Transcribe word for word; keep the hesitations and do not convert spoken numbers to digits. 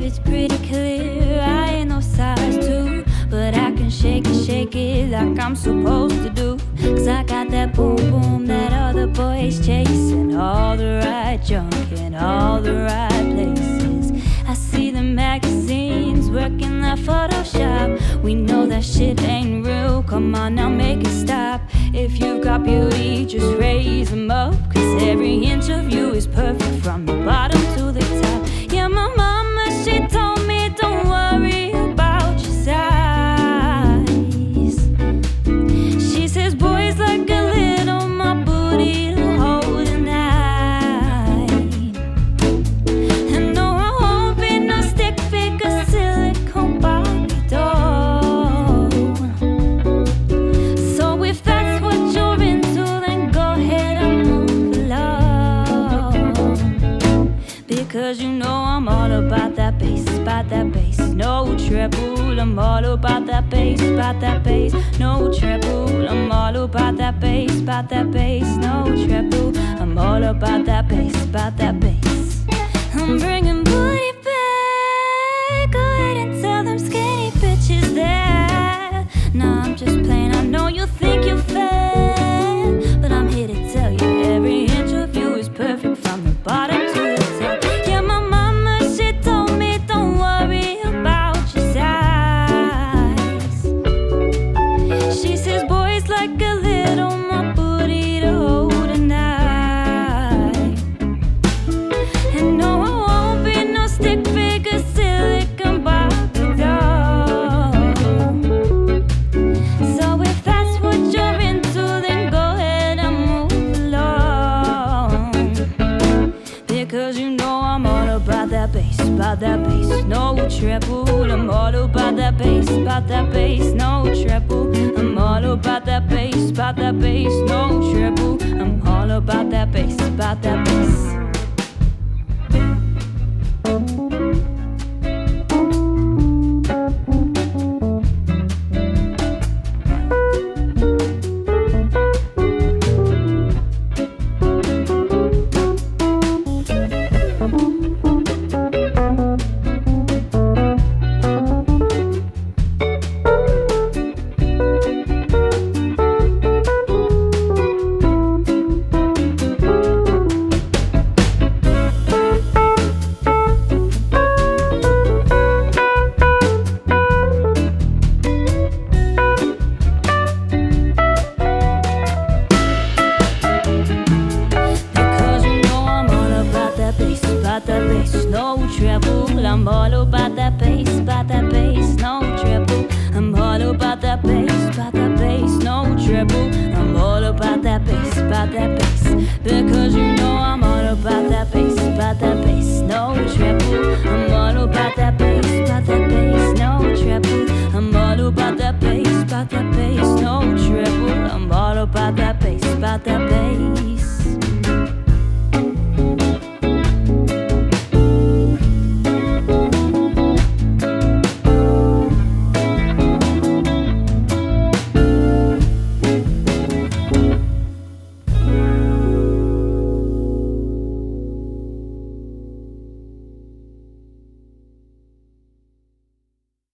babe, it's pretty clear I ain't no size two, but I can shake it, shake it like I'm supposed to do. Cause I got that boom boom that other boys chasing, all the right junk in all the right places. I see the magazines working that Photoshop. We know that shit ain't real, come on now make it stop. If you've got beauty, just raise them up, cause every inch of you is perfect from the bottom to the top. Yeah, my mama, she told me don't worry about your size. She says boys like a little my booty to hold at night. And no, I won't be no stick figure silicone Barbie doll. So if that's what you're into, then go ahead and move along, because you know I'm all about that bass, about that bass, no treble. I'm all about that bass, about that bass, no treble. I'm all about that bass, about that bass, no treble. I'm all about that bass, about that bass. I'm bringing booty back. Go ahead and tell them skinny bitches that. Nah, I'm just playing. I know you think you're fat, but I'm here to tell you every inch of you is perfect from the bottom to the top. Yeah, my mama, she told me don't worry about your size. She says boys like a little more booty to hold at night. And no, I won't be no stick figure silicone Barbie doll. So if that's what you're into, then go ahead and move along, because you know I'm all about that bass, about that bass, no treble. I'm all about that bass, about that bass, no treble. I'm all about that bass, about that bass, no treble. I'm all about that bass, about that bass. About that bass, no treble. I'm all about that bass, about that bass, no treble. I'm all about that bass, about that bass, no treble. I'm all about that bass, about that bass, because you know I'm all about that bass.